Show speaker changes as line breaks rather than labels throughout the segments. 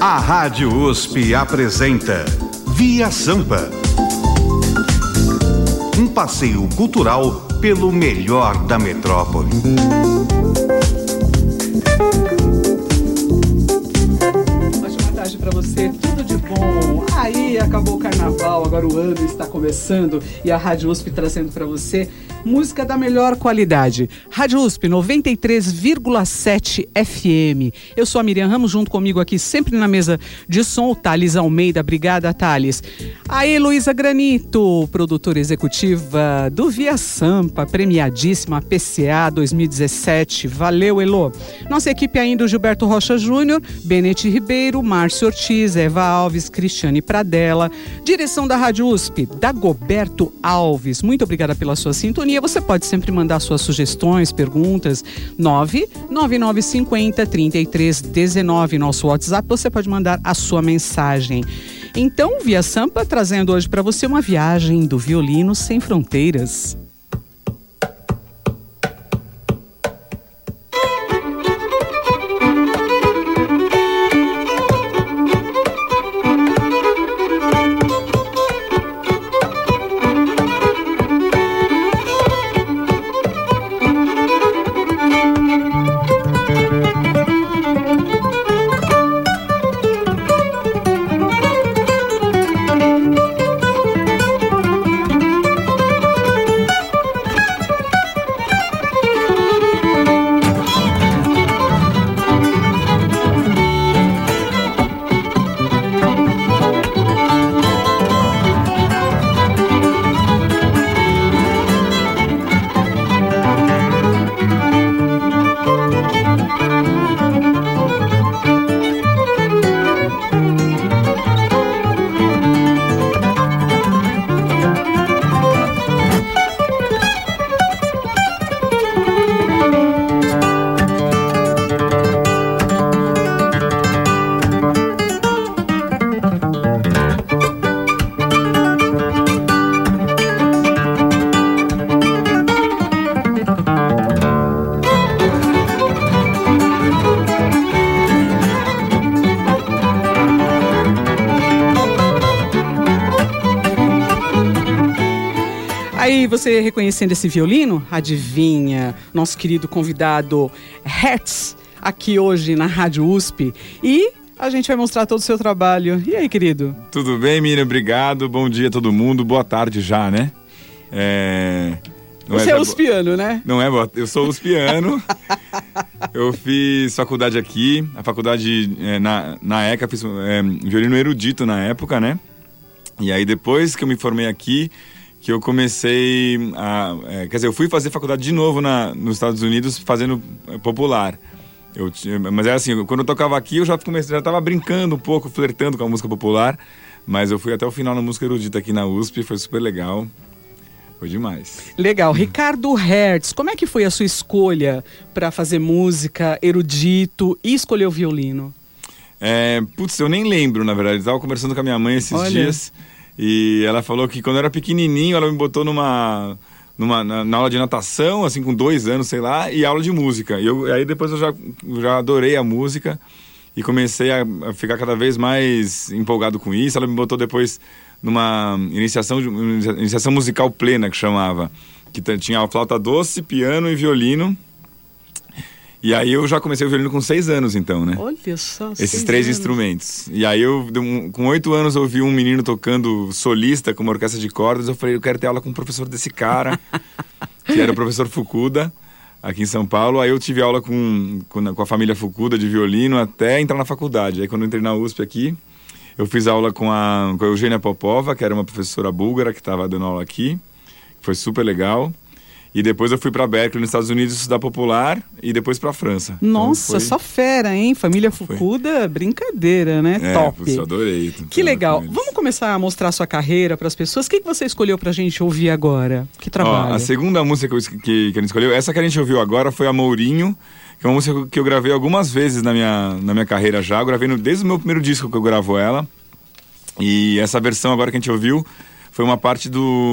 A Rádio USP apresenta Via Sampa. Um passeio cultural pelo melhor da metrópole.
Ótima tarde para você, tudo de bom. Aí acabou o carnaval, agora o ano está começando e a Rádio USP trazendo para você música da melhor qualidade. Rádio USP 93,7 FM. Eu sou a Miriam Ramos, junto comigo aqui sempre na mesa de som, o Thales Almeida. Obrigada, Thales. A Heloísa Granito, produtora executiva do Via Sampa, premiadíssima PCA 2017. Valeu, Elo. Nossa equipe ainda, o Gilberto Rocha Júnior, Benete Ribeiro, Márcio Ortiz, Eva Alves, Cristiane Pradella. Direção da Rádio USP, Dagoberto Alves. Muito obrigada pela sua sintonia. Você pode sempre mandar suas sugestões, perguntas, 99950-3319, nosso WhatsApp, você pode mandar a sua mensagem. Então, Via Sampa trazendo hoje para você uma viagem do violino sem fronteiras. Aí você reconhecendo esse violino, adivinha, nosso querido convidado Hertz, aqui hoje na Rádio USP, e a gente vai mostrar todo o seu trabalho. E aí, querido?
Tudo bem, Miriam? Obrigado, bom dia a todo mundo, boa tarde já, né?
Você é uspiano, né?
Não é, eu sou uspiano. Eu fiz faculdade aqui, a faculdade na ECA, fiz violino erudito na época, né? E aí depois que eu me formei aqui, que eu comecei eu fui fazer faculdade de novo nos Estados Unidos fazendo popular. Mas é assim, quando eu tocava aqui eu já estava brincando um pouco, flertando com a música popular, mas eu fui até o final na música erudita aqui na USP, foi super legal, foi demais.
Legal. Ricardo Hertz, como é que foi a sua escolha para fazer música, erudito e escolher o violino?
Eu nem lembro, na verdade, eu estava conversando com a minha mãe esses dias. E ela falou que quando eu era pequenininho, ela me botou na aula de natação, assim, com 2 anos, sei lá, e aula de música. Aí depois eu já adorei a música e comecei a ficar cada vez mais empolgado com isso. Ela me botou depois numa iniciação musical plena, que chamava, que tinha a flauta doce, piano e violino. E aí eu já comecei o violino com 6 anos, então, né?
Olha só,
esses 3 instrumentos. E aí com 8 anos, eu vi um menino tocando solista com uma orquestra de cordas. Eu falei, eu quero ter aula com o professor desse cara, que era o professor Fukuda, aqui em São Paulo. Aí eu tive aula com a família Fukuda de violino até entrar na faculdade. Aí quando eu entrei na USP aqui, eu fiz aula com a Eugênia Popova, que era uma professora búlgara que estava dando aula aqui. Foi super legal. E depois eu fui para Berkeley, nos Estados Unidos, estudar popular e depois para a França.
Nossa, então só fera, hein? Família Fukuda, brincadeira, né? Top.
Eu adorei.
Que legal. Vamos começar a mostrar a sua carreira para as pessoas. O que você escolheu para a gente ouvir agora? Que trabalho?
A segunda música que a gente escolheu, essa que a gente ouviu agora foi a Mourinho, que é uma música que eu gravei algumas vezes na minha carreira já. Eu gravei desde o meu primeiro disco que eu gravo ela. E essa versão agora que a gente ouviu foi uma parte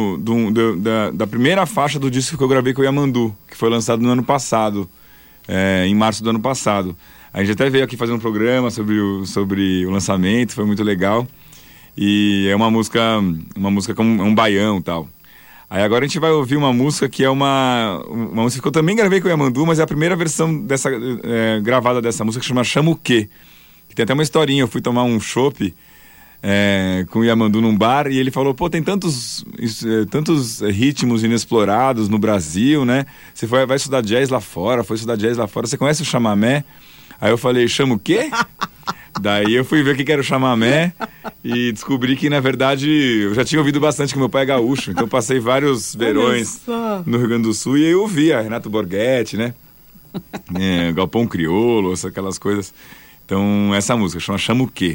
da primeira faixa do disco que eu gravei com o Yamandu, que foi lançado no ano passado, em março do ano passado. A gente até veio aqui fazer um programa sobre o lançamento, foi muito legal. E é uma música com um baião e tal. Aí agora a gente vai ouvir uma música que é uma música que eu também gravei com o Yamandu, mas é a primeira versão gravada dessa música, que chama Chama o Quê? Que tem até uma historinha. Eu fui tomar um chopp com o Yamandu num bar e ele falou, pô, tem tantos ritmos inexplorados no Brasil, né? Você vai estudar jazz lá fora, você conhece o chamamé? Aí eu falei, chama o quê? Daí eu fui ver o que era o chamamé e descobri que, na verdade, eu já tinha ouvido bastante, que meu pai é gaúcho, então eu passei vários verões no Rio Grande do Sul e aí eu ouvia Renato Borghetti, né? Galpão Crioulo, aquelas coisas. Então, essa música chama o quê?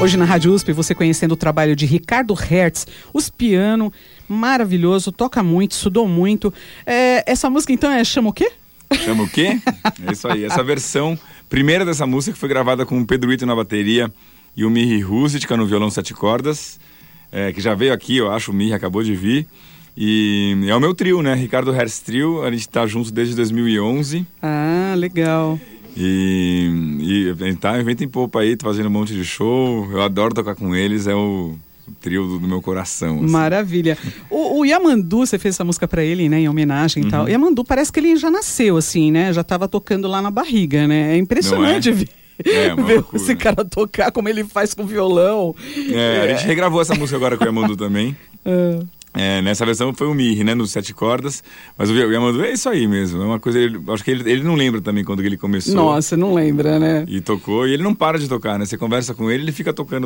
Hoje na Rádio USP, você conhecendo o trabalho de Ricardo Hertz, os piano, maravilhoso, toca muito, estudou muito. Essa música então chama o quê?
Chama o quê? É isso aí. Essa versão primeira dessa música que foi gravada com o Pedro Ito na bateria e o Mihi Ruzitka no violão 7 cordas, que já veio aqui, eu acho, o Mihi acabou de vir. E é o meu trio, né? Ricardo Hertz Trio, a gente tá junto desde 2011.
Ah, legal.
E tá em vento em popa aí, tô fazendo um monte de show. Eu adoro tocar com eles, é o trio do meu coração. Assim.
Maravilha. O Yamandu, você fez essa música pra ele, né, em homenagem e tal. Yamandu parece que ele já nasceu assim, né? Já tava tocando lá na barriga, né? É impressionante ver esse cara tocar como ele faz com violão.
A gente regravou essa música agora com o Yamandu também. Nessa versão foi o Mihi, né, nos 7 cordas, mas o Yamandu é isso aí mesmo, é uma coisa, acho que ele não lembra também quando ele começou.
Nossa, não lembra, né?
E tocou, e ele não para de tocar, né, você conversa com ele fica tocando,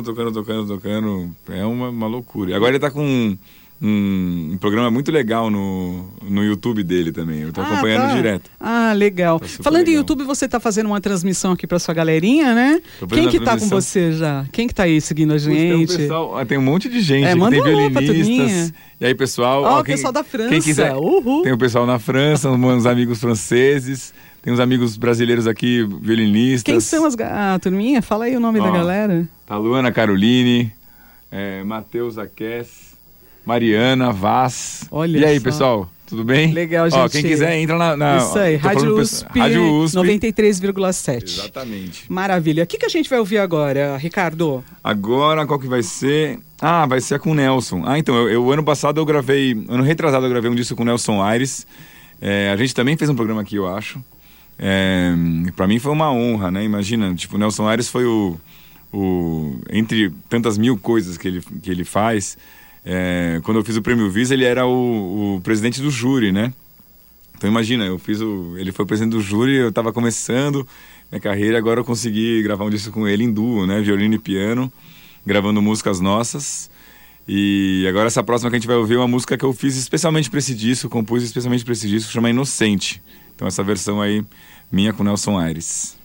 é uma loucura. E agora ele tá com um programa muito legal no YouTube dele também, eu tô acompanhando direto.
Ah, legal.
Tá
falando
legal.
Em YouTube, você tá fazendo uma transmissão aqui pra sua galerinha, né? Quem que tá com você já? Quem que tá aí seguindo a gente?
Tem um monte de gente,
manda
tem
um
violinistas. E aí, pessoal...
o pessoal da França.
Quem quiser, tem o pessoal na França, uns amigos franceses, tem uns amigos brasileiros aqui, violinistas.
Quem são a turminha? Fala aí o nome da galera.
Tá Luana Caroline, Matheus Aques, Mariana Vaz.
Olha
e aí,
só.
pessoal, tudo bem?
Legal, gente.
Quem quiser, entra na
Isso aí, Rádio USP 93,7.
Exatamente.
Maravilha. O que a gente vai ouvir agora, Ricardo?
Agora, qual que vai ser? Vai ser com o Nelson. Então, ano passado ano retrasado eu gravei um disco com o Nelson Aires. A gente também fez um programa aqui, eu acho. Pra mim foi uma honra, né? Imagina, tipo, o Nelson Aires foi entre tantas mil coisas que ele faz... quando eu fiz o Prêmio Visa, ele era o presidente do júri, né? Então imagina, ele foi o presidente do júri, eu estava começando minha carreira, agora eu consegui gravar um disco com ele em duo, né? Violino e piano, gravando músicas nossas. E agora essa próxima que a gente vai ouvir é uma música que eu fiz especialmente para esse disco, compus especialmente para esse disco, chama Inocente. Então essa versão aí, minha com Nelson Aires.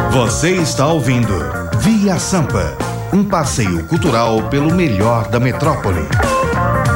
Você está ouvindo Via Sampa, um passeio cultural pelo melhor da metrópole.